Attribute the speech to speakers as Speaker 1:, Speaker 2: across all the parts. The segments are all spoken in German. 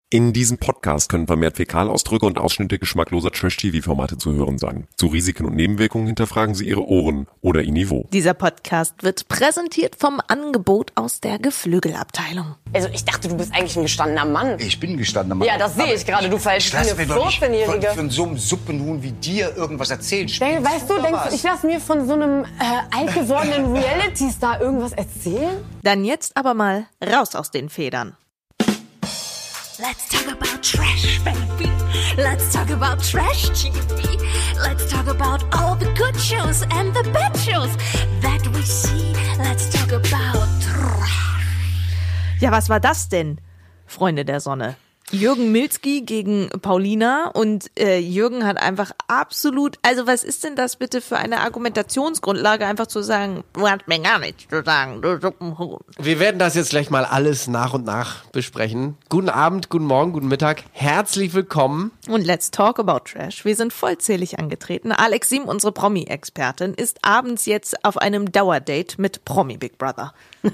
Speaker 1: In diesem Podcast können vermehrt Fäkalausdrücke und Ausschnitte geschmackloser Trash-TV-Formate zu hören sein. Zu Risiken und Nebenwirkungen hinterfragen Sie Ihre Ohren oder Ihr Niveau.
Speaker 2: Dieser Podcast wird präsentiert vom Angebot aus der Geflügelabteilung.
Speaker 3: Also ich dachte, du bist eigentlich ein gestandener Mann.
Speaker 4: Ich bin ein gestandener Mann.
Speaker 3: Ja, das sehe ich gerade. Du verhältst dich wie eine 14-Jährige.
Speaker 4: Von so einem Suppenhuhn wie dir irgendwas erzählen.
Speaker 3: Weißt du, ich lasse mir von so einem alt gewordenen Reality-Star irgendwas erzählen?
Speaker 2: Dann jetzt aber mal raus aus den Federn.
Speaker 5: Let's talk about trash, baby. Let's talk about trash TV. Let's talk about all the good shows and the bad shows that we see. Let's talk about trash.
Speaker 2: Ja, was war das denn, Freunde der Sonne? Jürgen Milzki gegen Paulina und Jürgen hat einfach absolut, also was ist denn das bitte für eine Argumentationsgrundlage, einfach zu sagen, du hast mir gar nichts zu sagen, du Suppenhuhn.
Speaker 6: Wir werden das jetzt gleich mal alles nach und nach besprechen. Guten Abend, guten Morgen, guten Mittag, herzlich willkommen.
Speaker 2: Und let's talk about trash. Wir sind vollzählig angetreten. Alex Sim, unsere Promi-Expertin, ist abends jetzt auf einem Dauerdate mit Promi Big Brother.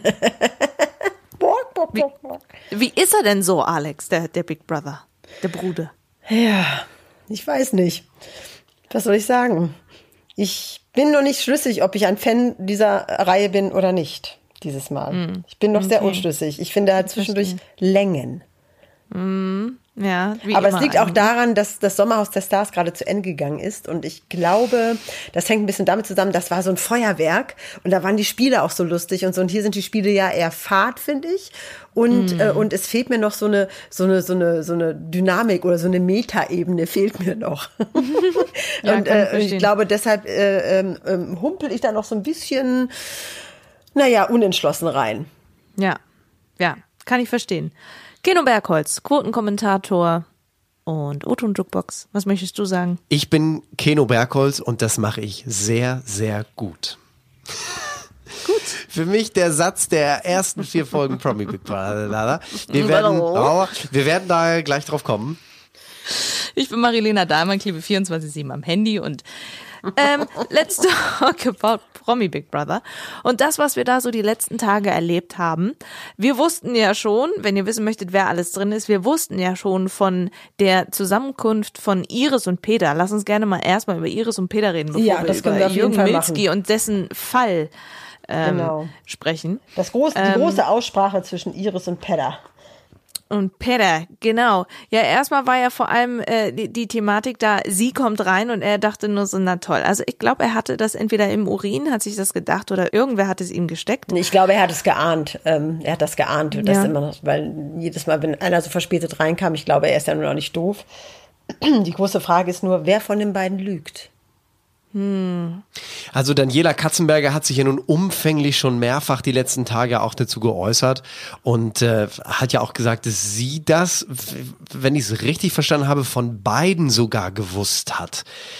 Speaker 2: Wie ist er denn so, Alex, der Big Brother, der Bruder?
Speaker 7: Ja, ich weiß nicht. Was soll ich sagen? Ich bin noch nicht schlüssig, ob ich ein Fan dieser Reihe bin oder nicht, dieses Mal. Ich bin noch sehr unschlüssig. Ich finde halt zwischendurch Längen.
Speaker 2: Ja, wie
Speaker 7: aber
Speaker 2: immer
Speaker 7: es liegt auch daran, dass das Sommerhaus der Stars gerade zu Ende gegangen ist und ich glaube, das hängt ein bisschen damit zusammen, das war so ein Feuerwerk und da waren die Spiele auch so lustig und so und hier sind die Spiele ja eher fad, finde ich und es fehlt mir noch so eine Dynamik oder so eine Metaebene fehlt mir noch.
Speaker 2: Ja,
Speaker 7: und ich glaube, deshalb humpel ich da noch so ein bisschen, unentschlossen rein.
Speaker 2: Ja, kann ich verstehen. Keno Bergholz, Quotenkommentator und O-Ton Jukebox. Was möchtest du sagen?
Speaker 6: Ich bin Keno Bergholz und das mache ich sehr, sehr gut. Gut. Für mich der Satz der ersten 4 Folgen Promi Big Brother. Wir werden da gleich drauf kommen.
Speaker 2: Ich bin Marilena Dahlmann, klebe 24/7 am Handy und let's talk about Promi Big Brother. Und das, was wir da so die letzten Tage erlebt haben, wir wussten ja schon, wenn ihr wissen möchtet, wer alles drin ist, wir wussten ja schon von der Zusammenkunft von Iris und Peter. Lass uns gerne mal erstmal über Iris und Peter reden, bevor wir über Jürgen Milzki und dessen Fall sprechen.
Speaker 7: Die große Aussprache zwischen Iris und Peter.
Speaker 2: Und Peter, genau. Ja, erstmal war ja vor allem die Thematik da, sie kommt rein und er dachte nur so, na toll. Also ich glaube, er hatte das entweder im Urin, hat sich das gedacht oder irgendwer hat es ihm gesteckt.
Speaker 7: Ich glaube, er hat es geahnt. Er hat das geahnt. Das immer noch, weil jedes Mal, wenn einer so verspätet reinkam, ich glaube, er ist ja nur noch nicht doof. Die große Frage ist nur, wer von den beiden lügt?
Speaker 6: Also Daniela Katzenberger hat sich ja nun umfänglich schon mehrfach die letzten Tage auch dazu geäußert und hat ja auch gesagt, dass sie das, wenn ich es richtig verstanden habe, von beiden sogar gewusst hat.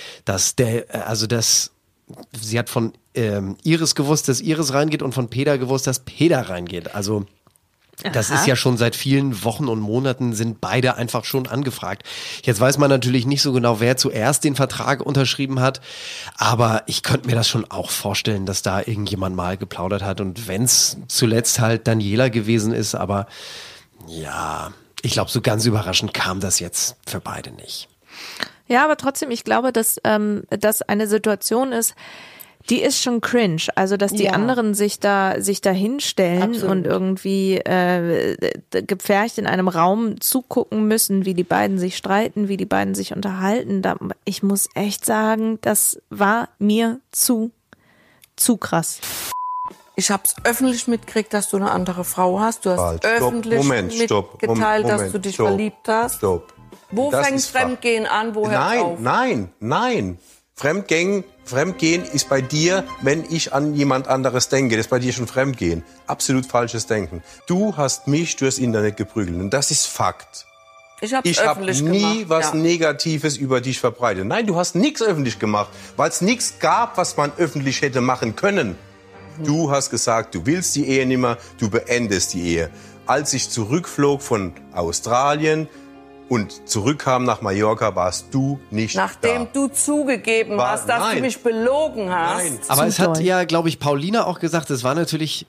Speaker 6: Sie hat von Iris gewusst, dass Iris reingeht und von Peter gewusst, dass Peter reingeht. Also das ist ja schon seit vielen Wochen und Monaten sind beide einfach schon angefragt. Jetzt weiß man natürlich nicht so genau, wer zuerst den Vertrag unterschrieben hat, aber ich könnte mir das schon auch vorstellen, dass da irgendjemand mal geplaudert hat und wenn es zuletzt halt Daniela gewesen ist, aber ja, ich glaube, so ganz überraschend kam das jetzt für beide nicht.
Speaker 2: Ja, aber trotzdem, ich glaube, dass das eine Situation ist, die ist schon cringe, also dass die anderen sich da hinstellen
Speaker 7: Absolut.
Speaker 2: Und irgendwie gepfercht in einem Raum zugucken müssen, wie die beiden sich streiten, wie die beiden sich unterhalten. Ich muss echt sagen, das war mir zu krass.
Speaker 8: Ich hab's öffentlich mitgekriegt, dass du eine andere Frau hast. Du hast öffentlich mitgeteilt, dass du dich verliebt hast.
Speaker 9: Stopp.
Speaker 8: Wo fängt Fremdgehen an, wo hört auf?
Speaker 9: Nein. Fremdgehen ist bei dir, wenn ich an jemand anderes denke. Das ist bei dir schon Fremdgehen. Absolut falsches Denken. Du hast mich durchs Internet geprügelt und das ist Fakt.
Speaker 8: Ich habe
Speaker 9: nie was Negatives über dich verbreitet. Nein, du hast nichts öffentlich gemacht, weil es nichts gab, was man öffentlich hätte machen können. Du hast gesagt, du willst die Ehe nicht mehr, du beendest die Ehe. Als ich zurückflog von Australien und zurückkam nach Mallorca, warst du nicht
Speaker 8: Nachdem
Speaker 9: da.
Speaker 8: du zugegeben hast, dass du mich belogen hast.
Speaker 9: Nein.
Speaker 6: Aber es hat ja, glaube ich, Paulina auch gesagt, es war natürlich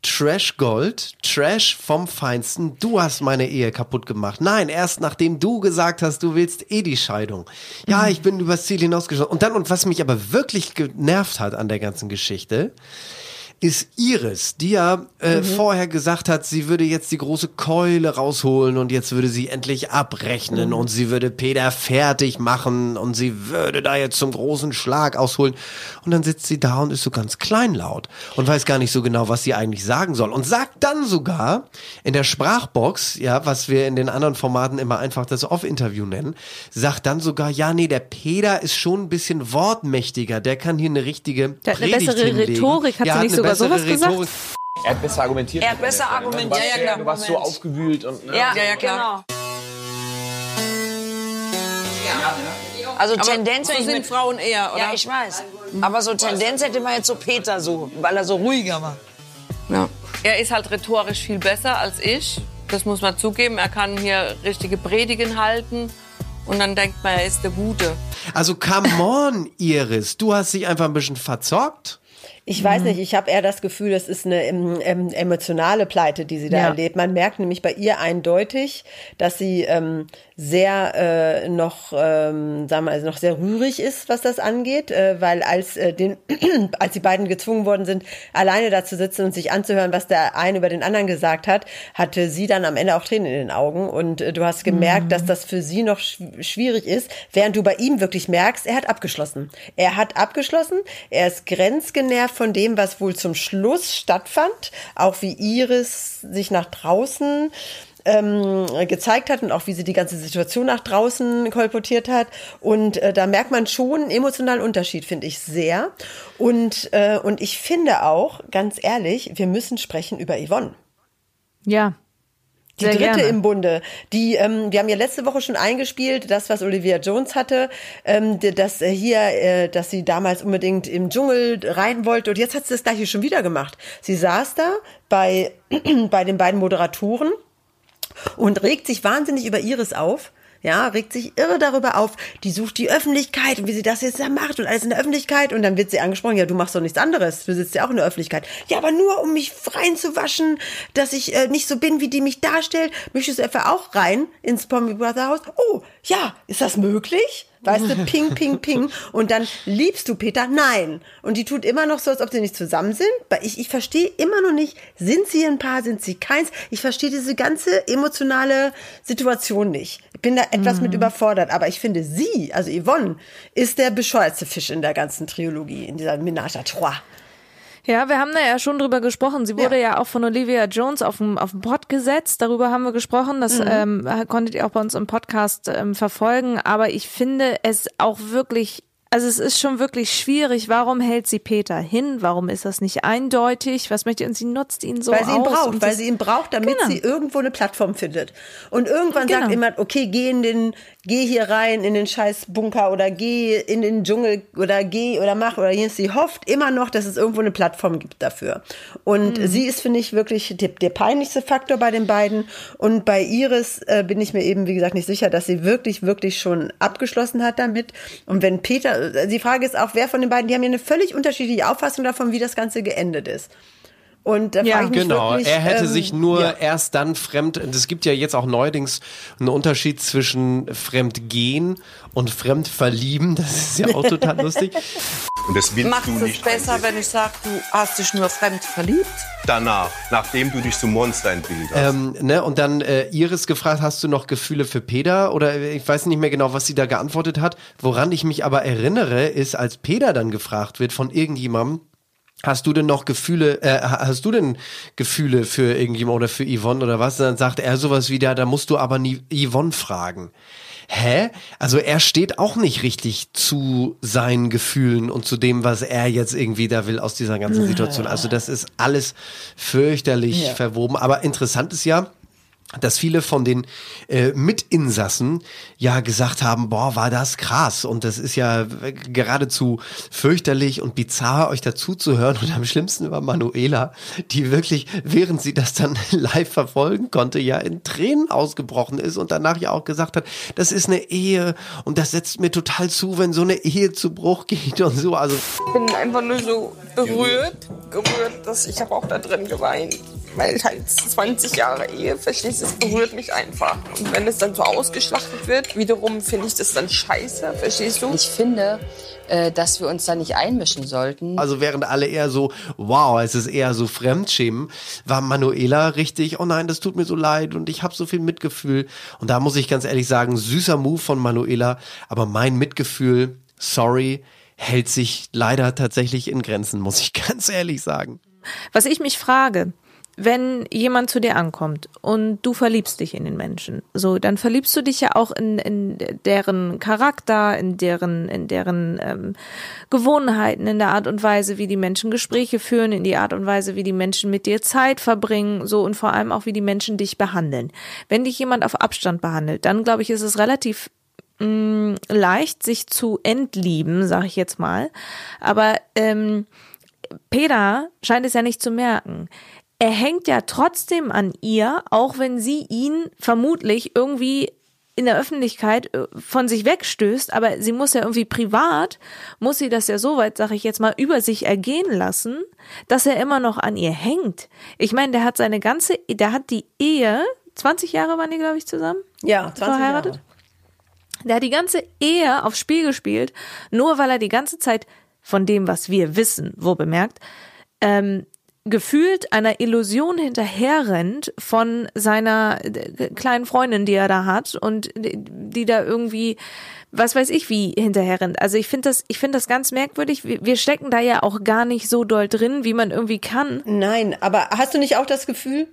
Speaker 6: Trash Gold, Trash vom Feinsten. Du hast meine Ehe kaputt gemacht. Nein, erst nachdem du gesagt hast, du willst die Scheidung. Ja, ich bin übers Ziel hinausgeschossen. Und was mich aber wirklich genervt hat an der ganzen Geschichte, ist Iris, die ja vorher gesagt hat, sie würde jetzt die große Keule rausholen und jetzt würde sie endlich abrechnen und sie würde Peter fertig machen und sie würde da jetzt zum großen Schlag ausholen. Und dann sitzt sie da und ist so ganz kleinlaut und weiß gar nicht so genau, was sie eigentlich sagen soll. Und sagt dann sogar in der Sprachbox, ja, was wir in den anderen Formaten immer einfach das Off-Interview nennen, sagt dann sogar, ja, nee, der Peter ist schon ein bisschen wortmächtiger, der kann hier eine richtige
Speaker 2: der hat eine
Speaker 6: Predigt
Speaker 2: bessere
Speaker 6: hinlegen.
Speaker 2: Rhetorik, hat sie nicht sogar sowas gesagt?
Speaker 10: Er hat besser argumentiert.
Speaker 8: Er hat besser argumentiert.
Speaker 10: Ja, klar. Du warst so aufgewühlt. Und, ne?
Speaker 8: Ja, klar. Genau. Also Tendenz sind Frauen eher, oder?
Speaker 11: Ja, ich weiß. Aber so Tendenz hätte man jetzt so Peter so, weil er so ruhiger war.
Speaker 8: Ja. Er ist halt rhetorisch viel besser als ich. Das muss man zugeben. Er kann hier richtige Predigen halten. Und dann denkt man, er ist der Gute.
Speaker 6: Also come on, Iris. Du hast dich einfach ein bisschen verzockt.
Speaker 7: Ich weiß nicht, ich habe eher das Gefühl, das ist eine emotionale Pleite, die sie da erlebt. Man merkt nämlich bei ihr eindeutig, dass sie sehr noch sehr rührig ist, was das angeht, weil als die beiden gezwungen worden sind, alleine da zu sitzen und sich anzuhören, was der eine über den anderen gesagt hat, hatte sie dann am Ende auch Tränen in den Augen und du hast gemerkt, dass das für sie noch schwierig ist, während du bei ihm wirklich merkst, er hat abgeschlossen. Er ist grenzgenervt von dem, was wohl zum Schluss stattfand, auch wie Iris sich nach draußen gezeigt hat und auch wie sie die ganze Situation nach draußen kolportiert hat. Und da merkt man schon einen emotionalen Unterschied, finde ich sehr. Und ich finde auch, ganz ehrlich, wir müssen sprechen über Yvonne.
Speaker 2: Ja.
Speaker 7: Die dritte im Bunde, wir haben ja letzte Woche schon eingespielt, das, was Olivia Jones hatte, dass sie damals unbedingt im Dschungel rein wollte und jetzt hat sie das gleiche schon wieder gemacht. Sie saß da bei den beiden Moderatoren und regt sich wahnsinnig über Iris auf. Ja, regt sich irre darüber auf, die sucht die Öffentlichkeit und wie sie das jetzt da macht und alles in der Öffentlichkeit und dann wird sie angesprochen, ja, du machst doch nichts anderes, du sitzt ja auch in der Öffentlichkeit. Ja, aber nur um mich reinzuwaschen, dass ich nicht so bin, wie die mich darstellt, möchtest du etwa auch rein ins Promi Brother Haus? Oh, ja, ist das möglich? Weißt du, ping, ping, ping. Und dann liebst du Peter? Nein. Und die tut immer noch so, als ob sie nicht zusammen sind. Ich verstehe immer noch nicht, sind sie ein Paar, sind sie keins? Ich verstehe diese ganze emotionale Situation nicht. Ich bin da etwas mit überfordert. Aber ich finde sie, also Yvonne, ist der bescheuertste Fisch in der ganzen Trilogie, in dieser Ménage à Trois.
Speaker 2: Ja, wir haben da ja schon drüber gesprochen. Sie wurde ja auch von Olivia Jones auf den Pod gesetzt. Darüber haben wir gesprochen. Das konntet ihr auch bei uns im Podcast verfolgen. Aber ich finde es auch wirklich, also es ist schon wirklich schwierig. Warum hält sie Peter hin? Warum ist das nicht eindeutig? Was möchte und sie nutzt ihn so aus?
Speaker 7: Weil sie ihn braucht, damit sie irgendwo eine Plattform findet. Und irgendwann sagt jemand, okay, geh hier rein in den scheiß Bunker oder geh in den Dschungel oder geh oder mach oder hier. Sie hofft immer noch, dass es irgendwo eine Plattform gibt dafür. Und sie ist, finde ich, wirklich der peinlichste Faktor bei den beiden. Und bei Iris bin ich mir eben, wie gesagt, nicht sicher, dass sie wirklich, wirklich schon abgeschlossen hat damit. Und wenn Peter, die Frage ist auch, wer von den beiden, die haben ja eine völlig unterschiedliche Auffassung davon, wie das Ganze geendet ist. Und da frage ich mich wirklich,
Speaker 6: er hätte sich nur erst dann es gibt ja jetzt auch neuerdings einen Unterschied zwischen Fremdgehen und Fremdverlieben, das ist ja auch total lustig.
Speaker 9: Und das willst
Speaker 8: Macht
Speaker 9: du nicht.
Speaker 8: es besser, wenn ich sage, du hast dich nur fremd verliebt?
Speaker 9: Danach, nachdem du dich zum Monster entwickelt hast.
Speaker 6: Und dann Iris gefragt, hast du noch Gefühle für Peter? Oder ich weiß nicht mehr genau, was sie da geantwortet hat. Woran ich mich aber erinnere, ist, als Peter dann gefragt wird von irgendjemandem, hast du denn Gefühle für irgendjemand oder für Yvonne oder was? Dann sagt er sowas wie, da musst du aber nie Yvonne fragen. Hä? Also er steht auch nicht richtig zu seinen Gefühlen und zu dem, was er jetzt irgendwie da will aus dieser ganzen Situation. Also das ist alles fürchterlich verwoben. Aber interessant ist ja, dass viele von den Mitinsassen ja gesagt haben, boah, war das krass und das ist ja geradezu fürchterlich und bizarr, euch dazu zu hören. Und am schlimmsten war Manuela, die wirklich, während sie das dann live verfolgen konnte, ja in Tränen ausgebrochen ist und danach ja auch gesagt hat, das ist eine Ehe und das setzt mir total zu, wenn so eine Ehe zu Bruch geht und so. Also
Speaker 12: ich bin einfach nur so gerührt, dass ich habe auch da drin geweint. Weil halt 20 Jahre Ehe, verstehst du, es berührt mich einfach. Und wenn es dann so ausgeschlachtet wird, wiederum finde ich das dann scheiße, verstehst du?
Speaker 13: Ich finde, dass wir uns da nicht einmischen sollten.
Speaker 6: Also während alle eher so, wow, es ist eher so Fremdschämen, war Manuela richtig, oh nein, das tut mir so leid und ich habe so viel Mitgefühl. Und da muss ich ganz ehrlich sagen, süßer Move von Manuela, aber mein Mitgefühl, sorry, hält sich leider tatsächlich in Grenzen, muss ich ganz ehrlich sagen.
Speaker 2: Was ich mich frage, wenn jemand zu dir ankommt und du verliebst dich in den Menschen, so, dann verliebst du dich ja auch in deren Charakter, in deren Gewohnheiten, in der Art und Weise, wie die Menschen Gespräche führen, in die Art und Weise, wie die Menschen mit dir Zeit verbringen, so, und vor allem auch, wie die Menschen dich behandeln. Wenn dich jemand auf Abstand behandelt, dann glaube ich, ist es relativ leicht, sich zu entlieben, sage ich jetzt mal. Aber Peter scheint es ja nicht zu merken. Er hängt ja trotzdem an ihr, auch wenn sie ihn vermutlich irgendwie in der Öffentlichkeit von sich wegstößt, aber sie muss ja irgendwie privat, muss sie das ja so weit, sage ich jetzt mal, über sich ergehen lassen, dass er immer noch an ihr hängt. Ich meine, der hat die Ehe, 20 Jahre waren die, glaube ich, zusammen?
Speaker 7: Ja, 20
Speaker 2: verheiratet.
Speaker 7: Jahre.
Speaker 2: Der hat die ganze Ehe aufs Spiel gespielt, nur weil er die ganze Zeit von dem, was wir wissen, wo bemerkt, gefühlt einer Illusion hinterherrennt von seiner kleinen Freundin, die er da hat und die da irgendwie, was weiß ich, wie hinterherrennt. Also ich finde das ganz merkwürdig. Wir stecken da ja auch gar nicht so doll drin, wie man irgendwie kann.
Speaker 7: Nein, aber hast du nicht auch das Gefühl,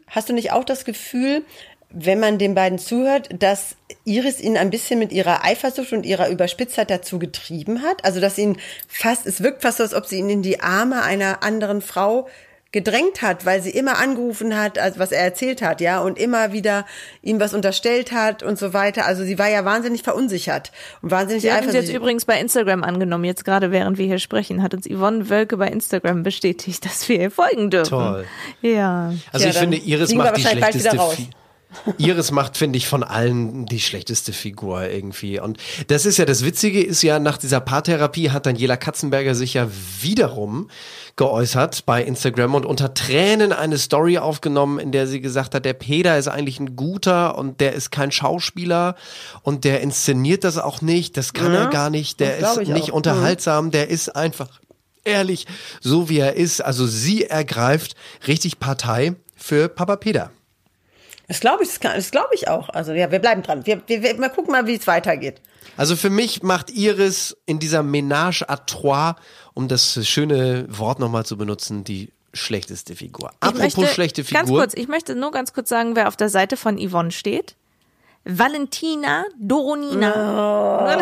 Speaker 7: wenn man den beiden zuhört, dass Iris ihn ein bisschen mit ihrer Eifersucht und ihrer Überspitztheit dazu getrieben hat? Also dass es wirkt fast so, als ob sie ihn in die Arme einer anderen Frau gedrängt hat, weil sie immer angerufen hat, also was er erzählt hat, ja, und immer wieder ihm was unterstellt hat und so weiter. Also sie war ja wahnsinnig verunsichert und wahnsinnig
Speaker 2: eifersüchtig. Sie hat uns jetzt
Speaker 7: eifersüchtig.
Speaker 2: übrigens bei Instagram angenommen, jetzt gerade während wir hier sprechen, hat uns Yvonne Wölke bei Instagram bestätigt, dass wir ihr folgen dürfen.
Speaker 6: Toll.
Speaker 2: Ja.
Speaker 6: Also ich finde, Iris macht die schlechteste
Speaker 7: raus.
Speaker 6: Iris macht, finde ich, von allen die schlechteste Figur irgendwie. Und das ist ja, das Witzige ist ja, nach dieser Paartherapie hat Daniela Katzenberger sich ja wiederum geäußert bei Instagram und unter Tränen eine Story aufgenommen, in der sie gesagt hat, der Peter ist eigentlich ein guter und der ist kein Schauspieler und der inszeniert das auch nicht, das kann er gar nicht, der ist nicht unterhaltsam, der ist einfach ehrlich, so wie er ist. Also sie ergreift richtig Partei für Papa Peter.
Speaker 7: Das glaube ich auch. Also ja, wir bleiben dran. Wir mal gucken mal, wie es weitergeht.
Speaker 6: Also für mich macht Iris in dieser Ménage à trois, um das schöne Wort nochmal zu benutzen, die schlechteste Figur. Apropos schlechte Figur.
Speaker 2: Ich möchte nur ganz kurz sagen, wer auf der Seite von Yvonne steht. Valentina Doronina.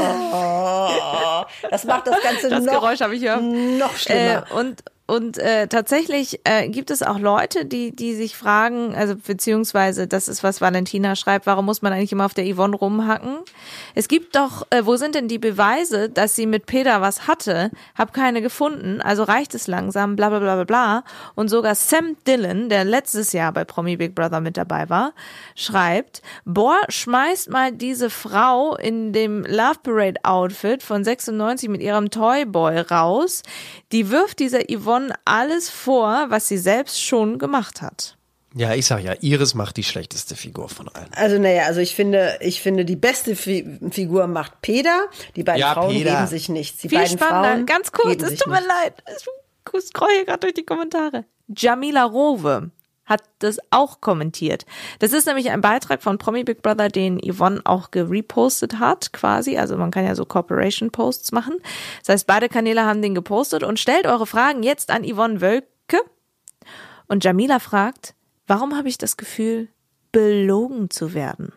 Speaker 7: Oh, das macht das Ganze
Speaker 2: das Geräusch habe ich ja
Speaker 7: noch schlimmer.
Speaker 2: Und tatsächlich gibt es auch Leute, die sich fragen, also beziehungsweise das ist, was Valentina schreibt, warum muss man eigentlich immer auf der Yvonne rumhacken? Es gibt doch, wo sind denn die Beweise, dass sie mit Peter was hatte? Hab keine gefunden, also reicht es langsam, bla bla bla bla bla. Und sogar Sam Dillon, der letztes Jahr bei Promi Big Brother mit dabei war, schreibt, boah, schmeißt mal diese Frau in dem Love Parade Outfit von 96 mit ihrem Toyboy raus, die wirft dieser Yvonne alles vor, was sie selbst schon gemacht hat.
Speaker 6: Ja, ich sag ja, Iris macht die schlechteste Figur von allen.
Speaker 7: Also ich finde, die beste Figur macht Peter. Die beiden Frauen geben sich nichts. Die
Speaker 2: Viel
Speaker 7: beiden
Speaker 2: spannender,
Speaker 7: Frauen
Speaker 2: ganz kurz, es tut mir leid. Ich scroll hier gerade durch die Kommentare. Jamila Rowe hat das auch kommentiert. Das ist nämlich ein Beitrag von Promi Big Brother, den Yvonne auch gerepostet hat, quasi. Also man kann ja so Corporation-Posts machen. Das heißt, beide Kanäle haben den gepostet und stellt eure Fragen jetzt an Yvonne Wölke. Und Jamila fragt, warum habe ich das Gefühl, belogen zu werden?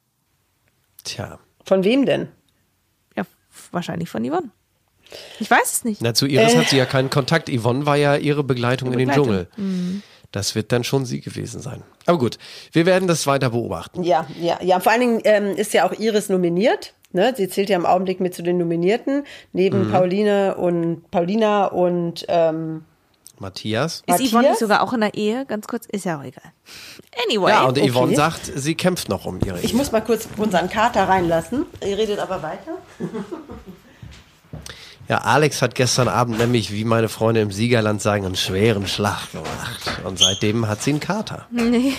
Speaker 6: Tja.
Speaker 7: Von wem denn?
Speaker 2: Ja, wahrscheinlich von Yvonne. Ich weiß es nicht.
Speaker 6: Na, zu Iris hat sie ja keinen Kontakt. Yvonne war ja ihre Begleitung in den Dschungel. Das wird dann schon sie gewesen sein. Aber gut, wir werden das weiter beobachten.
Speaker 7: Ja. Vor allen Dingen ist ja auch Iris nominiert. Ne? Sie zählt ja im Augenblick mit zu den Nominierten. Neben Paulina und
Speaker 6: Matthias.
Speaker 2: Ist Yvonne nicht sogar auch in der Ehe? Ganz kurz, ist ja auch egal. Anyway.
Speaker 6: Ja, und Yvonne sagt, sie kämpft noch um ihre Ehe.
Speaker 7: Ich muss mal kurz unseren Kater reinlassen. Ihr redet aber weiter.
Speaker 6: Ja, Alex hat gestern Abend nämlich, wie meine Freunde im Siegerland sagen, einen schweren Schlag gemacht. Und seitdem hat sie einen Kater.
Speaker 2: Nee.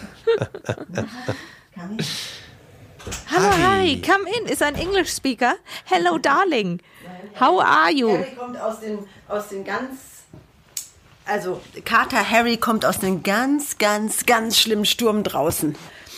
Speaker 2: Hallo, hi, come in, ist ein English speaker. Hello, darling. How are you?
Speaker 7: Harry kommt aus den Kater Harry kommt aus einem ganz, ganz, ganz schlimmen Sturm draußen.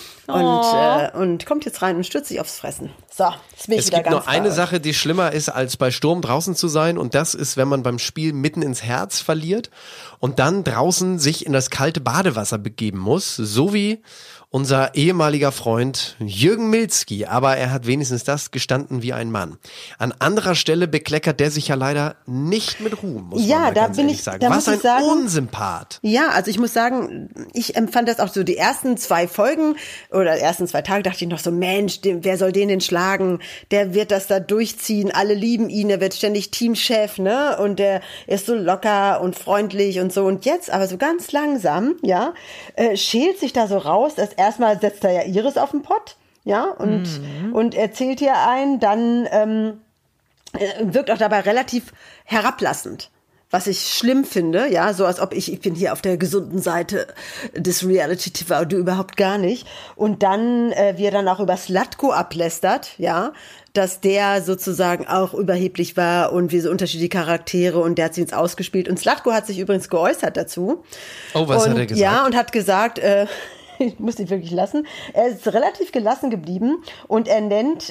Speaker 7: Und kommt jetzt rein und stürzt sich aufs Fressen. So, jetzt bin ich wieder ganz
Speaker 6: Es gibt nur eine Sache, die schlimmer ist, als bei Sturm draußen zu sein. Und das ist, wenn man beim Spiel mitten ins Herz verliert und dann draußen sich in das kalte Badewasser begeben muss. So wie unser ehemaliger Freund Jürgen Milzki. Aber er hat wenigstens das gestanden wie ein Mann. An anderer Stelle bekleckert der sich ja leider nicht mit Ruhm, muss man mal ganz ehrlich sagen. Was ein Unsympath.
Speaker 7: Ja, also ich muss sagen, ich empfand das auch so, die ersten 2 Folgen oder ersten 2 Tage dachte ich noch so, Mensch, wer soll den denn schlagen? Der wird das da durchziehen, alle lieben ihn, er wird ständig Teamchef, ne? Und der ist so locker und freundlich und so. Und jetzt aber so ganz langsam, ja, schält sich da so raus, dass erstmal setzt er ja Iris auf den Pott, ja, und erzählt ihr ein, dann wirkt auch dabei relativ herablassend. Was ich schlimm finde, ja, so als ob ich bin hier auf der gesunden Seite des Reality-TV, du überhaupt gar nicht. Und dann, wie er dann auch über Slatko ablästert, ja, dass der sozusagen auch überheblich war und wie so unterschiedliche Charaktere und der hat sich jetzt ausgespielt. Und Slatko hat sich übrigens geäußert dazu.
Speaker 6: Oh, was hat er gesagt?
Speaker 7: Ja, und hat gesagt, ich muss nicht wirklich lassen. Er ist relativ gelassen geblieben und er nennt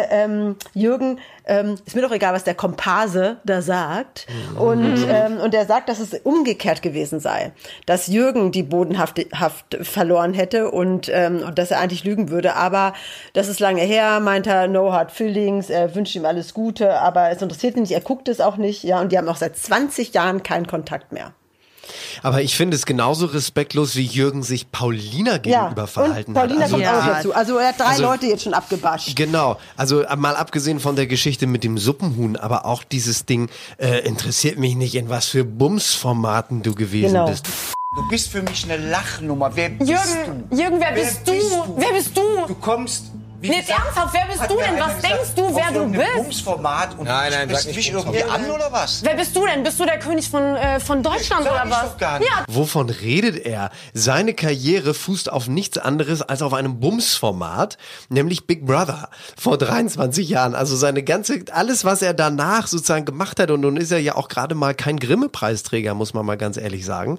Speaker 7: Jürgen, ist mir doch egal, was der Komparse da sagt. Und er sagt, dass es umgekehrt gewesen sei. Dass Jürgen die Bodenhaft verloren hätte und dass er eigentlich lügen würde. Aber das ist lange her, meint er, no hard feelings, er wünscht ihm alles Gute, aber es interessiert ihn nicht, er guckt es auch nicht. Ja, und die haben auch seit 20 Jahren keinen Kontakt mehr.
Speaker 6: Aber ich finde es genauso respektlos, wie Jürgen sich Paulina gegenüber verhalten hat.
Speaker 7: Paulina kommt auch dazu. Also er hat 3 Leute jetzt schon abgebascht.
Speaker 6: Genau. Also mal abgesehen von der Geschichte mit dem Suppenhuhn, aber auch dieses Ding interessiert mich nicht, in was für Bumsformaten du gewesen bist.
Speaker 4: Du bist für mich eine Lachnummer. Wer bist du?
Speaker 3: Jürgen, wer bist du? Wer bist du?
Speaker 4: Du kommst...
Speaker 3: Jetzt ernsthaft, wer bist du denn? Was denkst du, wer du bist?
Speaker 4: Bumsformat und
Speaker 10: nein,
Speaker 4: sprichst mich irgendwie an oder was?
Speaker 3: Wer bist du denn? Bist du der König von Deutschland oder was?
Speaker 4: Doch gar nicht.
Speaker 3: Ja.
Speaker 6: Wovon redet er? Seine Karriere fußt auf nichts anderes als auf einem Bumsformat, nämlich Big Brother vor 23 Jahren. Also alles, was er danach sozusagen gemacht hat, und nun ist er ja auch gerade mal kein Grimme-Preisträger, muss man mal ganz ehrlich sagen.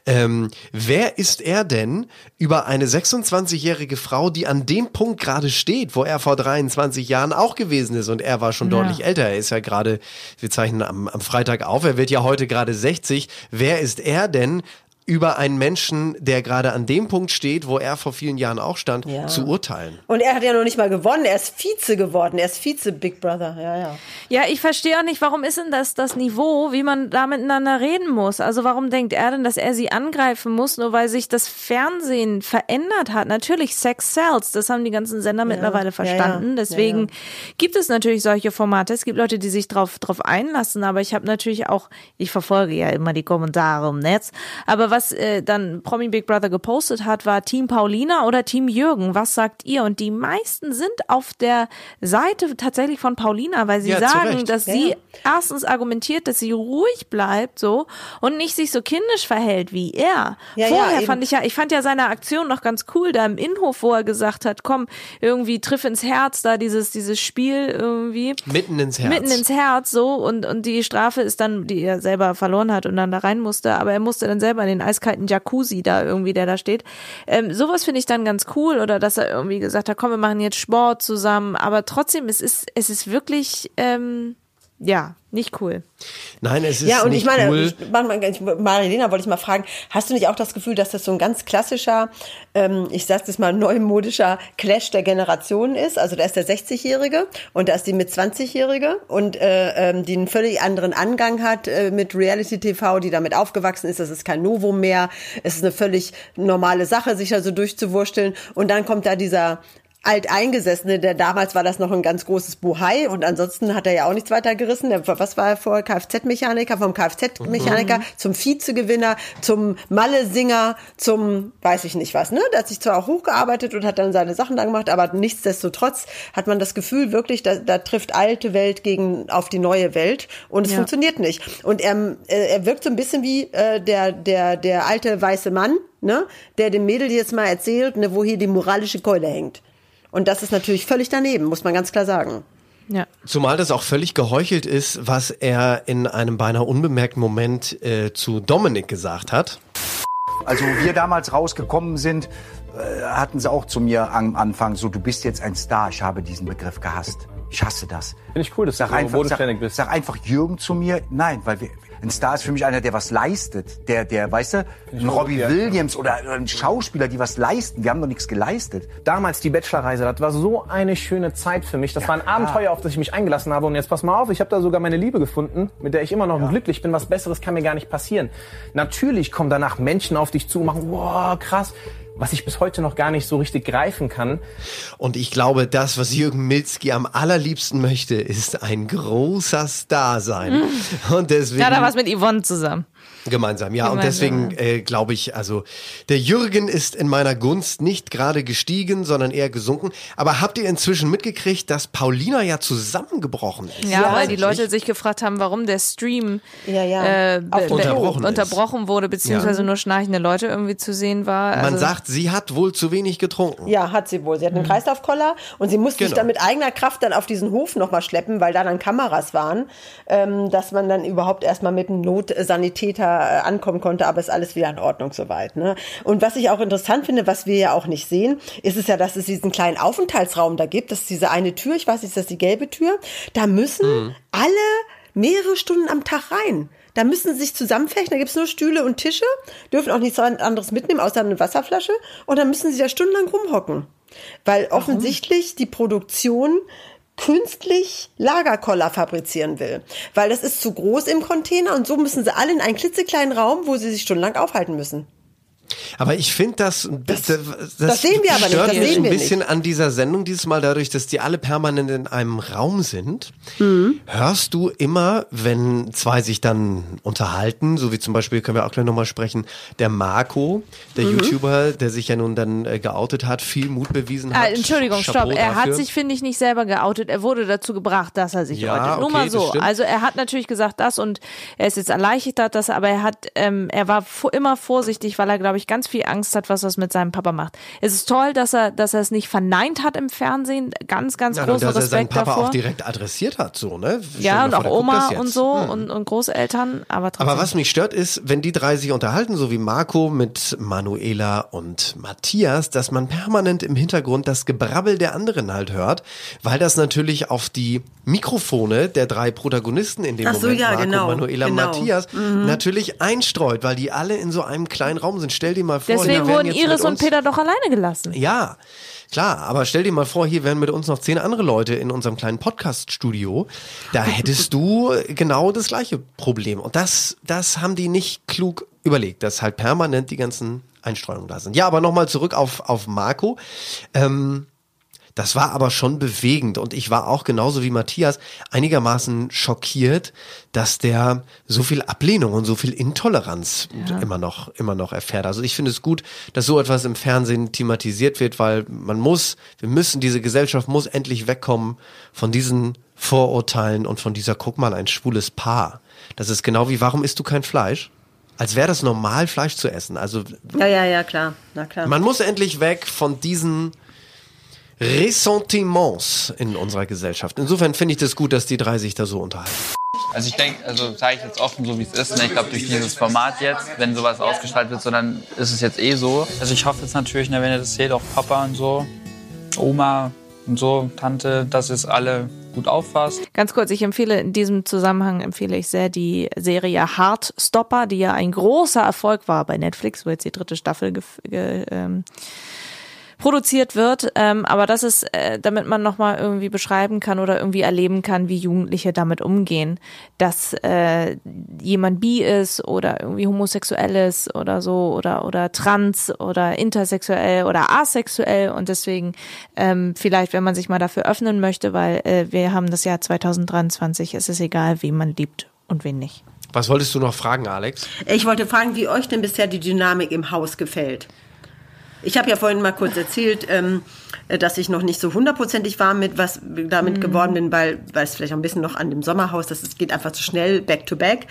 Speaker 6: Wer ist er denn über eine 26-jährige Frau, die an dem Punkt gerade steht, wo er vor 23 Jahren auch gewesen ist, und er war schon deutlich älter. Er ist ja gerade, wir zeichnen am Freitag auf, er wird ja heute gerade 60. Wer ist er denn, über einen Menschen, der gerade an dem Punkt steht, wo er vor vielen Jahren auch stand, zu urteilen?
Speaker 7: Und er hat ja noch nicht mal gewonnen, er ist Vize geworden, er ist Vize-Big Brother, ja.
Speaker 2: Ja, ich verstehe auch nicht, warum ist denn das Niveau, wie man da miteinander reden muss? Also warum denkt er denn, dass er sie angreifen muss, nur weil sich das Fernsehen verändert hat? Natürlich, Sex sells, das haben die ganzen Sender mittlerweile verstanden. Deswegen gibt es natürlich solche Formate. Es gibt Leute, die sich drauf einlassen, aber ich habe natürlich auch, ich verfolge ja immer die Kommentare im Netz, aber was dann Promi Big Brother gepostet hat, war Team Paulina oder Team Jürgen. Was sagt ihr? Und die meisten sind auf der Seite tatsächlich von Paulina, weil sie sagen, dass sie erstens argumentiert, dass sie ruhig bleibt so und nicht sich so kindisch verhält wie er. Vorher fand ja seine Aktion noch ganz cool, da im Innenhof, wo er gesagt hat, komm, irgendwie triff ins Herz, da dieses Spiel irgendwie.
Speaker 6: Mitten ins
Speaker 2: Herz so und die Strafe ist dann, die er selber verloren hat und dann da rein musste, aber er musste dann selber in den eiskalten Jacuzzi da irgendwie, der da steht. Sowas finde ich dann ganz cool, oder dass er irgendwie gesagt hat, komm, wir machen jetzt Sport zusammen, aber trotzdem, es ist wirklich Ja, nicht cool.
Speaker 6: Nein, es ist
Speaker 7: ja, und
Speaker 6: nicht
Speaker 7: ich meine,
Speaker 6: cool.
Speaker 7: Marilena, wollte ich mal fragen, hast du nicht auch das Gefühl, dass das so ein ganz klassischer, ich sag's jetzt mal, neumodischer Clash der Generationen ist? Also da ist der 60-Jährige und da ist die mit 20-Jährige und die einen völlig anderen Angang hat mit Reality-TV, die damit aufgewachsen ist. Das ist kein Novum mehr. Es ist eine völlig normale Sache, sich da so durchzuwursteln. Und dann kommt da dieser Alteingesessene, der damals war das noch ein ganz großes Buhai und ansonsten hat er ja auch nichts weiter gerissen. Was war er vorher? Kfz-Mechaniker, vom Kfz-Mechaniker zum Vizegewinner, zum Malle-Singer, zum weiß ich nicht was, ne? Der hat sich zwar auch hochgearbeitet und hat dann seine Sachen da gemacht, aber nichtsdestotrotz hat man das Gefühl wirklich, da trifft alte Welt auf die neue Welt und es funktioniert nicht. Und er wirkt so ein bisschen wie der alte weiße Mann, ne? Der dem Mädel jetzt mal erzählt, ne, wo hier die moralische Keule hängt. Und das ist natürlich völlig daneben, muss man ganz klar sagen.
Speaker 2: Ja.
Speaker 6: Zumal das auch völlig geheuchelt ist, was er in einem beinahe unbemerkten Moment zu Dominik gesagt hat.
Speaker 4: Also wo wir damals rausgekommen sind, hatten sie auch zu mir am Anfang so, du bist jetzt ein Star. Ich habe diesen Begriff gehasst. Ich hasse das.
Speaker 10: Finde ich cool, dass du so bodenständig bist.
Speaker 4: Sag einfach Jürgen zu mir. Nein, weil ein Star ist für mich einer, der was leistet. Der, weißt du, ein Robbie Williams oder ein Schauspieler, die was leisten. Wir haben doch nichts geleistet.
Speaker 10: Damals die Bachelorreise, das war so eine schöne Zeit für mich. Das war ein Abenteuer, auf das ich mich eingelassen habe. Und jetzt pass mal auf, ich habe da sogar meine Liebe gefunden, mit der ich immer noch glücklich bin. Was Besseres kann mir gar nicht passieren. Natürlich kommen danach Menschen auf dich zu und machen, wow, krass. Was ich bis heute noch gar nicht so richtig greifen kann.
Speaker 6: Und ich glaube, das, was Jürgen Milzki am allerliebsten möchte, ist ein großer Star sein. Und deswegen.
Speaker 2: Ja, da was mit Yvonne zusammen.
Speaker 6: Gemeinsam, ja. Und deswegen glaube ich, also der Jürgen ist in meiner Gunst nicht gerade gestiegen, sondern eher gesunken. Aber habt ihr inzwischen mitgekriegt, dass Paulina ja zusammengebrochen ist?
Speaker 2: Ja, weil die Leute sich gefragt haben, warum der Stream unterbrochen wurde, beziehungsweise nur schnarchende Leute irgendwie zu sehen war.
Speaker 6: Man sagt, sie hat wohl zu wenig getrunken.
Speaker 7: Ja, hat sie wohl. Sie hat einen Kreislaufkoller und sie musste sich dann mit eigener Kraft dann auf diesen Hof nochmal schleppen, weil da dann Kameras waren, dass man dann überhaupt erstmal mit einem Notsanitäter ankommen konnte, aber ist alles wieder in Ordnung soweit. Ne? Und was ich auch interessant finde, was wir ja auch nicht sehen, ist es ja, dass es diesen kleinen Aufenthaltsraum da gibt. Das ist diese eine Tür, ich weiß nicht, ist das die gelbe Tür? Da müssen alle mehrere Stunden am Tag rein. Da müssen sie sich zusammenfechten, da gibt's nur Stühle und Tische, dürfen auch nichts anderes mitnehmen, außer eine Wasserflasche. Und dann müssen sie da stundenlang rumhocken. Weil offensichtlich die Produktion künstlich Lagerkoller fabrizieren will. Weil das ist zu groß im Container und so müssen sie alle in einen klitzekleinen Raum, wo sie sich stundenlang aufhalten müssen.
Speaker 6: Aber ich finde, das sehen
Speaker 7: wir aber nicht.
Speaker 6: Stört
Speaker 7: Das
Speaker 6: mich
Speaker 7: sehen
Speaker 6: ein
Speaker 7: wir
Speaker 6: bisschen
Speaker 7: nicht.
Speaker 6: an dieser Sendung dieses Mal dadurch, dass die alle permanent in einem Raum sind. Hörst du immer, wenn zwei sich dann unterhalten, so wie zum Beispiel, können wir auch gleich nochmal sprechen, der Marco, der YouTuber, der sich ja nun dann geoutet hat, viel Mut bewiesen hat.
Speaker 2: Entschuldigung,
Speaker 6: Chapeau
Speaker 2: stopp. Er
Speaker 6: dafür.
Speaker 2: hat sich, finde ich, nicht selber geoutet. Er wurde dazu gebracht, dass er sich outet. Nur
Speaker 6: okay,
Speaker 2: mal so.
Speaker 6: das stimmt.
Speaker 2: Also er hat natürlich gesagt das und er ist jetzt erleichtert, aber er war immer vorsichtig, weil er, glaube ich, ganz viel Angst hat, was das mit seinem Papa macht. Es ist toll, dass er es nicht verneint hat im Fernsehen. Ganz, ganz großen
Speaker 6: dass er seinen
Speaker 2: Respekt
Speaker 6: Papa
Speaker 2: davor.
Speaker 6: auch direkt adressiert hat, so, ne?
Speaker 2: Ja, und
Speaker 6: vor,
Speaker 2: auch
Speaker 6: der guckt
Speaker 2: Oma
Speaker 6: das jetzt.
Speaker 2: und so und Großeltern, aber trotzdem.
Speaker 6: Aber was mich stört ist, wenn die drei sich unterhalten, so wie Marco mit Manuela und Matthias, dass man permanent im Hintergrund das Gebrabbel der anderen halt hört, weil das natürlich auf die Mikrofone der drei Protagonisten in dem Moment, Marco, Manuela, Matthias, natürlich einstreut, weil die alle in so einem kleinen Raum sind. Stell dir mal vor,
Speaker 2: deswegen wurden Iris und Peter doch alleine gelassen.
Speaker 6: Ja, klar, aber stell dir mal vor, hier wären mit uns noch 10 andere Leute in unserem kleinen Podcast-Studio. Da hättest du genau das gleiche Problem. Und das haben die nicht klug überlegt, dass halt permanent die ganzen Einstreuungen da sind. Ja, aber nochmal zurück auf Marco. Das war aber schon bewegend und ich war auch genauso wie Matthias einigermaßen schockiert, dass der so viel Ablehnung und so viel Intoleranz immer noch erfährt. Also ich finde es gut, dass so etwas im Fernsehen thematisiert wird, weil diese Gesellschaft muss endlich wegkommen von diesen Vorurteilen und von dieser, guck mal, ein schwules Paar. Das ist genau wie, warum isst du kein Fleisch? Als wäre das normal, Fleisch zu essen. Also
Speaker 7: Ja, klar. Na klar.
Speaker 6: man muss endlich weg von diesen Ressentiments in unserer Gesellschaft. Insofern finde ich das gut, dass die drei sich da so unterhalten.
Speaker 14: Also ich denke, sage ich jetzt offen, so wie es ist. Ne? Ich glaube, durch dieses Format jetzt, wenn sowas ausgestrahlt wird, so, dann ist es jetzt so. Also ich hoffe jetzt natürlich, wenn ihr das seht, auch Papa und so, Oma, und so, Tante, dass es alle gut auffasst.
Speaker 2: Ganz kurz, in diesem Zusammenhang empfehle ich sehr die Serie Heartstopper, die ja ein großer Erfolg war bei Netflix, wo jetzt die 3. Staffel produziert wird, aber das ist, damit man nochmal irgendwie beschreiben kann oder irgendwie erleben kann, wie Jugendliche damit umgehen, dass jemand bi ist oder irgendwie homosexuell ist oder so oder trans oder intersexuell oder asexuell und deswegen vielleicht, wenn man sich mal dafür öffnen möchte, weil wir haben das Jahr 2023, es ist egal, wen man liebt und wen nicht.
Speaker 6: Was wolltest du noch fragen, Alex?
Speaker 7: Ich wollte fragen, wie euch denn bisher die Dynamik im Haus gefällt. Ich habe ja vorhin mal kurz erzählt, dass ich noch nicht so 100%ig war mit was damit geworden bin, weil es vielleicht auch ein bisschen noch an dem Sommerhaus, es geht einfach zu schnell back to back.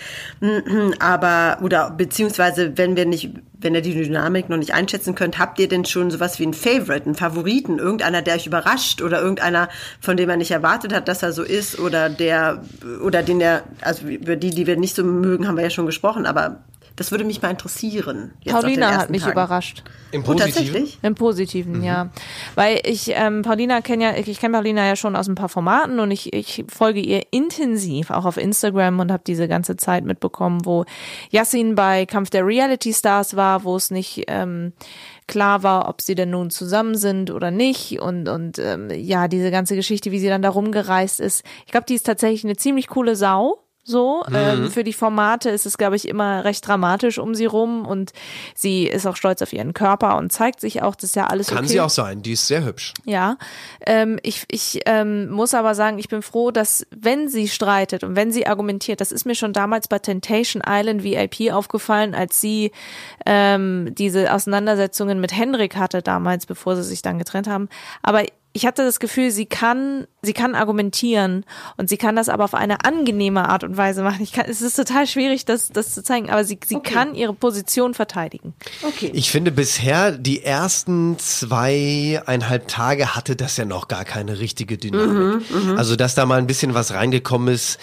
Speaker 7: Beziehungsweise wenn ihr die Dynamik noch nicht einschätzen könnt, habt ihr denn schon sowas wie einen Favorite, einen Favoriten, irgendeiner, der euch überrascht oder irgendeiner, von dem man nicht erwartet hat, dass er so ist oder also über die wir nicht so mögen, haben wir ja schon gesprochen, aber das würde mich mal interessieren.
Speaker 2: Paulina hat mich überrascht.
Speaker 6: Im Positiven?
Speaker 7: Tatsächlich?
Speaker 2: Im Positiven, ja. Weil ich kenne Paulina ja schon aus ein paar Formaten und ich folge ihr intensiv, auch auf Instagram und habe diese ganze Zeit mitbekommen, wo Yassin bei Kampf der Reality Stars war, wo es nicht klar war, ob sie denn nun zusammen sind oder nicht und diese ganze Geschichte, wie sie dann da rumgereist ist. Ich glaube, die ist tatsächlich eine ziemlich coole Sau. Für die Formate ist es, glaube ich, immer recht dramatisch um sie rum und sie ist auch stolz auf ihren Körper und zeigt sich auch, das ist ja alles okay.
Speaker 6: Kann sie auch sein, die ist sehr hübsch.
Speaker 2: Ja, ich muss aber sagen, ich bin froh, dass wenn sie streitet und wenn sie argumentiert, das ist mir schon damals bei Temptation Island VIP aufgefallen, als sie diese Auseinandersetzungen mit Henrik hatte damals, bevor sie sich dann getrennt haben, aber ich hatte das Gefühl, sie kann argumentieren und sie kann das aber auf eine angenehme Art und Weise machen. Es ist total schwierig, das zu zeigen, aber sie kann ihre Position verteidigen.
Speaker 7: Okay.
Speaker 6: Ich finde bisher, die ersten 2,5 Tage hatte das ja noch gar keine richtige Dynamik. Also, dass da mal ein bisschen was reingekommen ist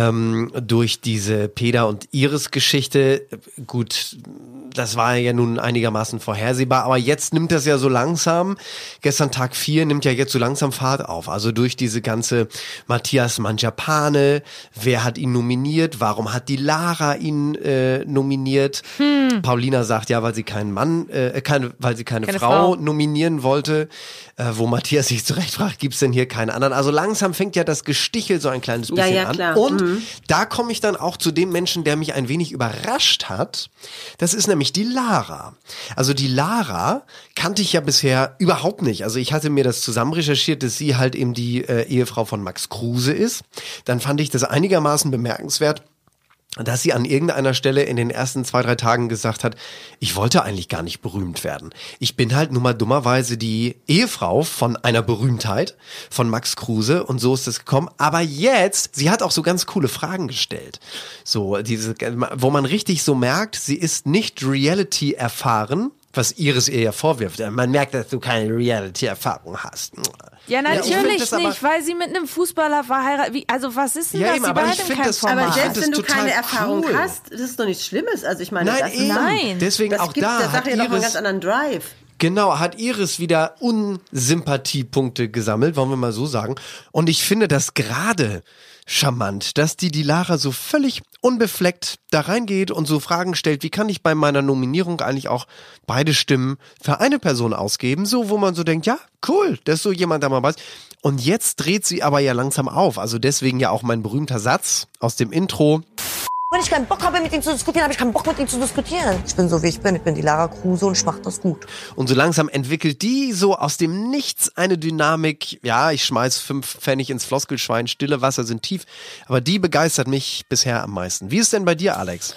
Speaker 6: durch diese Peter und Iris Geschichte. Gut, das war ja nun einigermaßen vorhersehbar, aber jetzt nimmt das ja so langsam, gestern Tag 4 nimmt ja jetzt so langsam Fahrt auf, also durch diese ganze Matthias Mangiapane, wer hat ihn nominiert, warum hat die Lara ihn nominiert, Paulina sagt ja, weil sie keinen Mann, weil sie keine Frau nominieren wollte, wo Matthias sich zurecht fragt, gibt's denn hier keinen anderen, also langsam fängt ja das Gestichel so ein kleines bisschen an
Speaker 7: klar.
Speaker 6: Und da komme ich dann auch zu dem Menschen, der mich ein wenig überrascht hat, das ist nämlich die Lara. Also die Lara kannte ich ja bisher überhaupt nicht. Also ich hatte mir das zusammen recherchiert, dass sie halt eben die Ehefrau von Max Kruse ist. Dann fand ich das einigermaßen bemerkenswert, dass sie an irgendeiner Stelle in den ersten 2-3 Tagen gesagt hat, ich wollte eigentlich gar nicht berühmt werden. Ich bin halt nun mal dummerweise die Ehefrau von einer Berühmtheit, von Max Kruse und so ist es gekommen. Aber jetzt, sie hat auch so ganz coole Fragen gestellt. So, wo man richtig so merkt, sie ist nicht Reality erfahren, was Iris ihr ja vorwirft. Man merkt, dass du keine Reality-Erfahrung hast.
Speaker 2: Ja, natürlich nicht, weil sie mit einem Fußballer verheiratet. Also was ist denn das?
Speaker 6: Eben, aber ich finde das,
Speaker 7: aber selbst wenn du keine Erfahrung hast, das ist doch nichts Schlimmes. Also ich meine,
Speaker 2: Nein.
Speaker 6: Deswegen
Speaker 7: das
Speaker 6: auch
Speaker 7: gibt
Speaker 6: da
Speaker 7: der Sache ja
Speaker 6: hat
Speaker 7: noch einen ganz anderen Drive.
Speaker 6: Genau, hat Iris wieder Unsympathiepunkte gesammelt, wollen wir mal so sagen. Und ich finde das gerade charmant, dass die Lara so völlig unbefleckt da reingeht und so Fragen stellt, wie kann ich bei meiner Nominierung eigentlich auch beide Stimmen für eine Person ausgeben, so wo man so denkt, ja, cool, dass so jemand da mal weiß. Und jetzt dreht sie aber ja langsam auf, also deswegen ja auch mein berühmter Satz aus dem Intro.
Speaker 15: Wenn ich keinen Bock habe, mit ihm zu diskutieren, habe ich keinen Bock, mit ihm zu diskutieren. Ich bin so, wie ich bin. Ich bin die Lara Kruse und ich mache das gut.
Speaker 6: Und so langsam entwickelt die so aus dem Nichts eine Dynamik. Ja, ich schmeiß 5 Pfennig ins Floskelschwein, stille Wasser sind tief. Aber die begeistert mich bisher am meisten. Wie ist denn bei dir, Alex?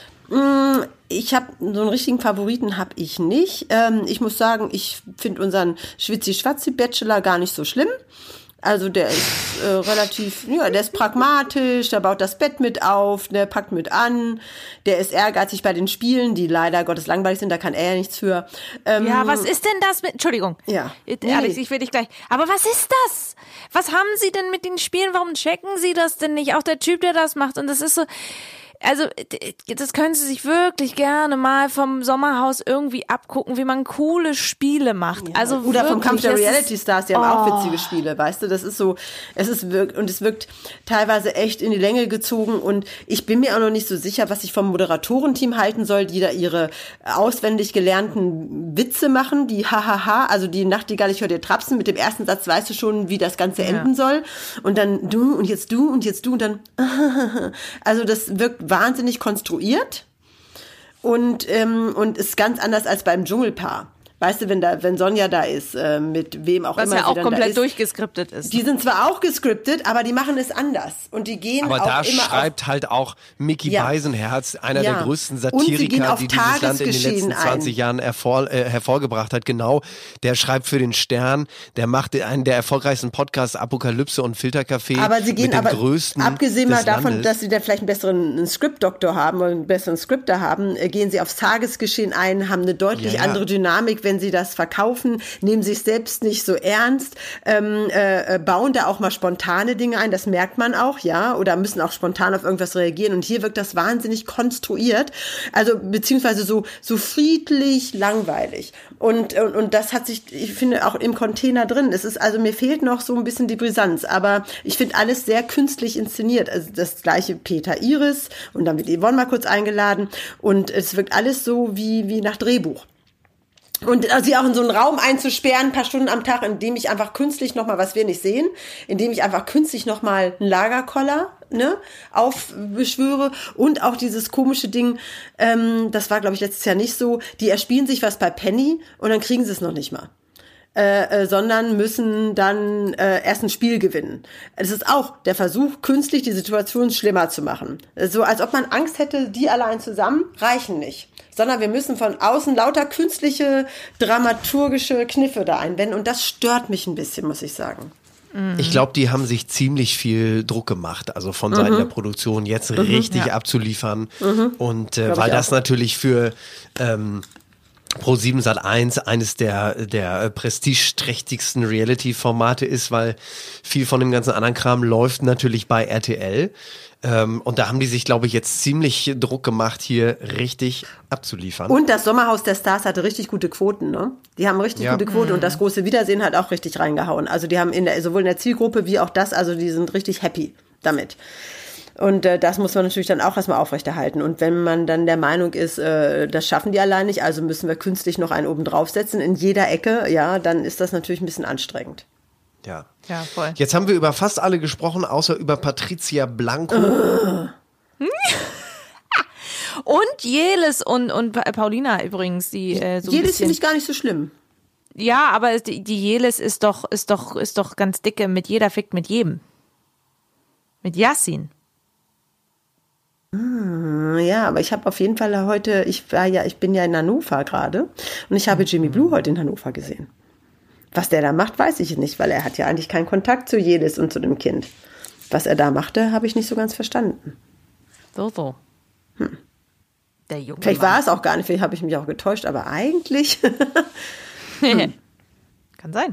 Speaker 7: Ich habe so einen richtigen Favoriten habe ich nicht. Ich muss sagen, ich finde unseren Schwitzi-Schwatzi-Bachelor gar nicht so schlimm. Also der ist relativ, ja, der ist pragmatisch, der baut das Bett mit auf, der packt mit an, der ist ehrgeizig bei den Spielen, die leider Gottes langweilig sind, da kann er ja nichts für.
Speaker 2: Ja, was ist denn das mit, Entschuldigung.
Speaker 7: Ja.
Speaker 2: Alex, ich will dich gleich, aber was ist das? Was haben Sie denn mit den Spielen, warum checken Sie das denn nicht? Auch der Typ, der das macht und das ist so, Also, das können Sie sich wirklich gerne mal vom Sommerhaus irgendwie abgucken, wie man coole Spiele macht. Also
Speaker 7: Oder vom Kampf der
Speaker 2: das ist-
Speaker 7: Reality Stars, die haben auch witzige Spiele, weißt du, das ist so, es wirkt teilweise echt in die Länge gezogen und ich bin mir auch noch nicht so sicher, was ich vom Moderatorenteam halten soll, die da ihre auswendig gelernten Witze machen, die hahaha, also die Nachtigall, ich höre dir trapsen, mit dem ersten Satz weißt du schon, wie das Ganze enden soll und dann du und jetzt du und jetzt du und dann also das wirkt wahnsinnig konstruiert und ist ganz anders als beim Dschungelpaar. Weißt du, wenn Sonja da ist, mit wem auch
Speaker 2: Was
Speaker 7: immer
Speaker 2: ja
Speaker 7: sie
Speaker 2: auch
Speaker 7: dann da
Speaker 2: komplett
Speaker 7: ist.
Speaker 2: durchgeskriptet ist.
Speaker 7: Die sind zwar auch gescriptet, aber die machen es anders. Und die gehen
Speaker 6: Aber
Speaker 7: auch
Speaker 6: da
Speaker 7: immer
Speaker 6: schreibt halt auch Micky
Speaker 7: Ja.
Speaker 6: Beisenherz, einer
Speaker 7: Ja.
Speaker 6: der größten
Speaker 7: Und sie gehen
Speaker 6: Satiriker,
Speaker 7: auf
Speaker 6: die dieses Land in den
Speaker 7: Tagesgeschehen
Speaker 6: letzten 20
Speaker 7: ein.
Speaker 6: Jahren hervorgebracht hat. Genau, der schreibt für den Stern, der macht einen der erfolgreichsten Podcasts Apokalypse und Filtercafé.
Speaker 7: Aber sie gehen
Speaker 6: mit den
Speaker 7: aber,
Speaker 6: größten
Speaker 7: abgesehen mal
Speaker 6: des
Speaker 7: davon,
Speaker 6: Landes.
Speaker 7: dass sie da vielleicht einen besseren Script-Doktor haben oder einen besseren Scripter haben, gehen sie aufs Tagesgeschehen ein, haben eine deutlich
Speaker 6: Ja, ja.
Speaker 7: andere Dynamik, wenn sie das verkaufen, nehmen sich selbst nicht so ernst, bauen da auch mal spontane Dinge ein, das merkt man auch, ja, oder müssen auch spontan auf irgendwas reagieren und hier wirkt das wahnsinnig konstruiert, also beziehungsweise so friedlich, langweilig und das hat sich, ich finde, auch im Container drin, es ist, also mir fehlt noch so ein bisschen die Brisanz, aber ich finde alles sehr künstlich inszeniert, also das gleiche Peter Iris und dann wird Yvonne mal kurz eingeladen und es wirkt alles so wie nach Drehbuch. Und sie auch in so einen Raum einzusperren, ein paar Stunden am Tag, indem ich einfach künstlich nochmal, was wir nicht sehen, indem ich einfach künstlich nochmal einen Lagerkoller aufbeschwöre und auch dieses komische Ding, das war glaube ich letztes Jahr nicht so, die erspielen sich was bei Penny und dann kriegen sie es noch nicht mal. Sondern müssen dann erst ein Spiel gewinnen. Es ist auch der Versuch, künstlich die Situation schlimmer zu machen. So als ob man Angst hätte, die allein zusammen reichen nicht. Sondern wir müssen von außen lauter künstliche, dramaturgische Kniffe da einwenden. Und das stört mich ein bisschen, muss ich sagen.
Speaker 6: Ich glaube, die haben sich ziemlich viel Druck gemacht, also von Seiten der Produktion jetzt richtig abzuliefern. Und
Speaker 7: Glaub
Speaker 6: weil
Speaker 7: ich
Speaker 6: das
Speaker 7: auch.
Speaker 6: natürlich für Pro7 Sat.1 eines der prestigeträchtigsten Reality-Formate ist, weil viel von dem ganzen anderen Kram läuft natürlich bei RTL. Und da haben die sich, glaube ich, jetzt ziemlich Druck gemacht, hier richtig abzuliefern.
Speaker 7: Und das Sommerhaus der Stars hatte richtig gute Quoten, ne? Die haben richtig gute Quoten und das große Wiedersehen hat auch richtig reingehauen. Also die haben sowohl in der Zielgruppe wie auch das, also die sind richtig happy damit. Und das muss man natürlich dann auch erstmal aufrechterhalten. Und wenn man dann der Meinung ist, das schaffen die allein nicht, also müssen wir künstlich noch einen oben draufsetzen in jeder Ecke, ja, dann ist das natürlich ein bisschen anstrengend.
Speaker 6: Ja.
Speaker 2: Ja, voll.
Speaker 6: Jetzt haben wir über fast alle gesprochen, außer über Patricia Blanco.
Speaker 2: Und Jelis und Paulina übrigens, die so ein
Speaker 7: Jedes
Speaker 2: bisschen...
Speaker 7: finde ich gar nicht so schlimm.
Speaker 2: Ja, aber die Jelis ist doch ganz dicke. Mit jeder fickt mit jedem. Mit Yassin.
Speaker 7: Ja, aber ich habe auf jeden Fall heute, ich bin ja in Hannover gerade und ich habe Jimmy Blue heute in Hannover gesehen. Was der da macht, weiß ich nicht, weil er hat ja eigentlich keinen Kontakt zu Jelis und zu dem Kind. Was er da machte, habe ich nicht so ganz verstanden.
Speaker 2: So. Der Junge.
Speaker 7: Vielleicht war es auch gar nicht, vielleicht habe ich mich auch getäuscht, aber eigentlich.
Speaker 2: Kann sein.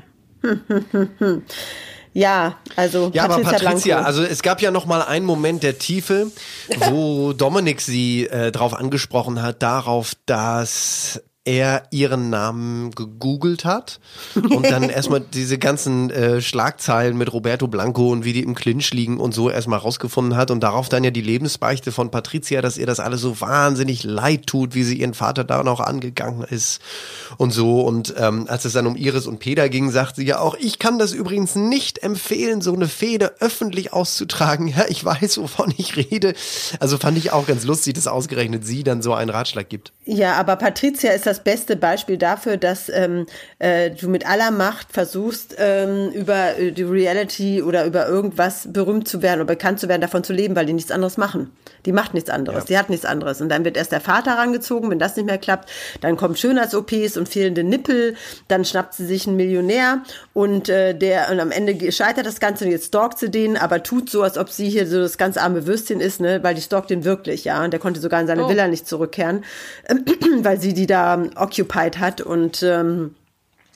Speaker 7: Ja, also
Speaker 6: Ja, aber Patricia,
Speaker 7: Blanco.
Speaker 6: also es gab ja noch mal einen Moment der Tiefe, wo Dominik sie drauf angesprochen hat, darauf, dass er ihren Namen gegoogelt hat und dann erstmal diese ganzen Schlagzeilen mit Roberto Blanco und wie die im Clinch liegen und so erstmal rausgefunden hat und darauf dann ja die Lebensbeichte von Patricia, dass ihr das alles so wahnsinnig leid tut, wie sie ihren Vater da noch angegangen ist und so. Und als es dann um Iris und Peter ging, sagte sie ja auch, ich kann das übrigens nicht empfehlen, so eine Fehde öffentlich auszutragen. Ja, ich weiß, wovon ich rede. Also fand ich auch ganz lustig, dass ausgerechnet sie dann so einen Ratschlag gibt.
Speaker 7: Ja, aber Patricia ist das beste Beispiel dafür, dass du mit aller Macht versuchst, über die Reality oder über irgendwas berühmt zu werden oder bekannt zu werden, davon zu leben, weil die nichts anderes machen. Die macht nichts anderes, die hat nichts anderes. Und dann wird erst der Vater rangezogen, wenn das nicht mehr klappt, dann kommen Schönheits-OPs und fehlende Nippel, dann schnappt sie sich einen Millionär und und am Ende scheitert das Ganze und jetzt stalkt sie den, aber tut so, als ob sie hier so das ganz arme Würstchen ist, ne, weil die stalkt den wirklich, ja, und der konnte sogar in seine Villa nicht zurückkehren, weil sie die da occupied hat und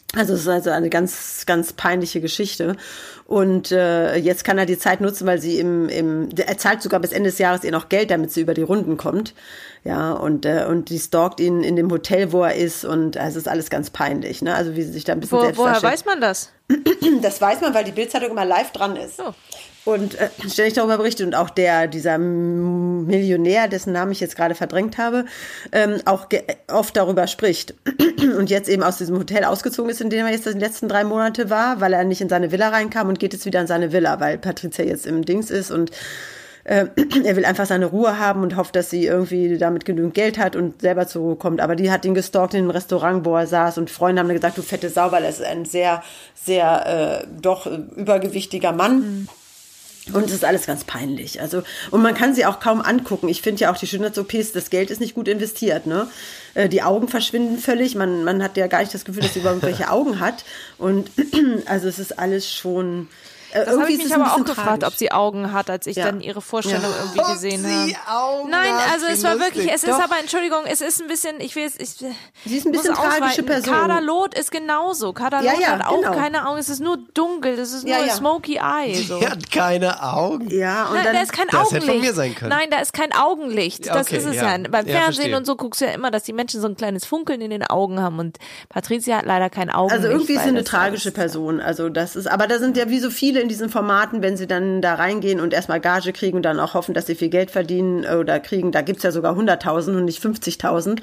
Speaker 7: Also es ist also eine ganz, ganz peinliche Geschichte. Und jetzt kann er die Zeit nutzen, weil sie er zahlt sogar bis Ende des Jahres ihr noch Geld, damit sie über die Runden kommt. Ja, und die stalkt ihn in dem Hotel, wo er ist. Und also es ist alles ganz peinlich, ne? Also wie sie sich da ein bisschen selbst
Speaker 2: Woher
Speaker 7: darstellt.
Speaker 2: weiß man das?
Speaker 7: Das weiß man, weil die Bild-Zeitung immer live dran ist.
Speaker 2: Oh.
Speaker 7: Und ständig darüber berichtet und auch dieser Millionär, dessen Namen ich jetzt gerade verdrängt habe, auch oft darüber spricht. Und jetzt eben aus diesem Hotel ausgezogen ist, in dem er jetzt die letzten 3 Monate war, weil er nicht in seine Villa reinkam und geht jetzt wieder in seine Villa, weil Patricia jetzt im Dings ist und er will einfach seine Ruhe haben und hofft, dass sie irgendwie damit genügend Geld hat und selber zur Ruhe kommt. Aber die hat ihn gestalkt in einem Restaurant, wo er saß und Freunde haben gesagt, du fette Sau, weil er ist ein sehr, sehr doch übergewichtiger Mann. Und es ist alles ganz peinlich. Also, und man kann sie auch kaum angucken. Ich finde ja auch die Schönheits-OPs, das Geld ist nicht gut investiert, ne? Die Augen verschwinden völlig. Man hat ja gar nicht das Gefühl, dass sie überhaupt welche Augen hat. Und also es ist alles schon.
Speaker 2: Das habe ich mich aber auch gefragt,
Speaker 7: tragisch.
Speaker 2: ob sie Augen hat, als ich dann ihre Vorstellung irgendwie gesehen habe. Nein, also es war wirklich, es ist aber, Entschuldigung, es ist ein bisschen, sie ist ein
Speaker 7: bisschen tragische Person.
Speaker 2: Kader Loth ist genauso. Kader Loth hat auch keine Augen, es ist nur dunkel, das ist nur smoky eye. So.
Speaker 6: Die hat keine Augen.
Speaker 7: Ja, und
Speaker 2: nein,
Speaker 7: dann,
Speaker 2: da ist kein
Speaker 6: das
Speaker 2: Augenlicht.
Speaker 6: hätte von mir sein können.
Speaker 2: Nein, da ist kein Augenlicht. Das ist es ja. Beim Fernsehen
Speaker 6: verstehe.
Speaker 2: und so guckst du ja immer, dass die Menschen so ein kleines Funkeln in den Augen haben und Patricia hat leider kein Augenlicht.
Speaker 7: Also irgendwie ist sie
Speaker 2: weil
Speaker 7: eine
Speaker 2: das
Speaker 7: tragische Person. Also das ist, aber da sind ja wie so viele in diesen Formaten, wenn sie dann da reingehen und erstmal Gage kriegen und dann auch hoffen, dass sie viel Geld verdienen oder kriegen, da gibt's ja sogar 100.000 und nicht 50.000.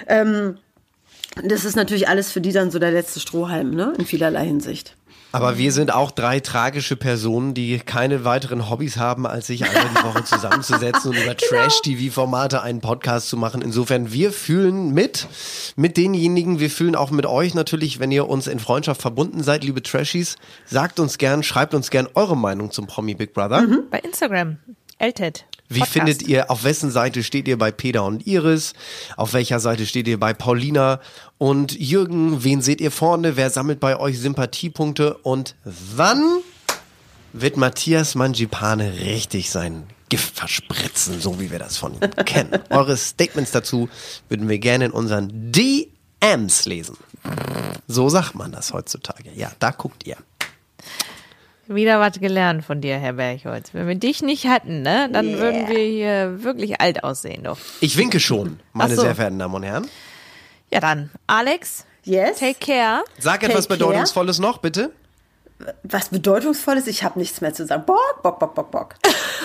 Speaker 7: Das ist natürlich alles für die dann so der letzte Strohhalm, ne? In vielerlei Hinsicht.
Speaker 6: Aber wir sind auch 3 tragische Personen, die keine weiteren Hobbys haben, als sich einmal die Woche zusammenzusetzen und über Trash-TV-Formate einen Podcast zu machen. Insofern, wir fühlen mit denjenigen, wir fühlen auch mit euch natürlich, wenn ihr uns in Freundschaft verbunden seid, liebe Trashies. Sagt uns gern, schreibt uns gern eure Meinung zum Promi Big Brother.
Speaker 2: Bei Instagram, LTED.
Speaker 6: Wie
Speaker 2: Podcast.
Speaker 6: findet ihr, auf wessen Seite steht ihr bei Peter und Iris? Auf welcher Seite steht ihr bei Paulina und Jürgen? Wen seht ihr vorne? Wer sammelt bei euch Sympathiepunkte? Und wann wird Matthias Mangiapane richtig sein Gift verspritzen, so wie wir das von ihm kennen? Eure Statements dazu würden wir gerne in unseren DMs lesen. So sagt man das heutzutage. Ja, da guckt ihr.
Speaker 2: Wieder was gelernt von dir, Herr Berchholz. Wenn wir dich nicht hatten, ne, dann würden wir hier wirklich alt aussehen, doch.
Speaker 6: Ich winke schon, meine
Speaker 2: Ach so.
Speaker 6: sehr verehrten Damen und Herren.
Speaker 2: Ja dann, Alex,
Speaker 7: yes.
Speaker 2: take care.
Speaker 6: Sag etwas
Speaker 7: Take care.
Speaker 6: Bedeutungsvolles noch, bitte.
Speaker 7: Was Bedeutungsvolles? Ich habe nichts mehr zu sagen. Bock, bock, bock, bock, bock.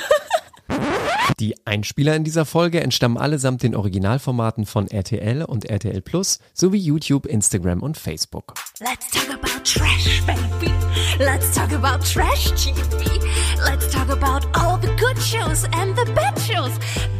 Speaker 16: Die Einspieler in dieser Folge entstammen allesamt den Originalformaten von RTL und RTL Plus sowie YouTube, Instagram und Facebook.
Speaker 5: Let's talk about trash, baby. Let's talk about trash TV. Let's talk about all the good shows and the bad shows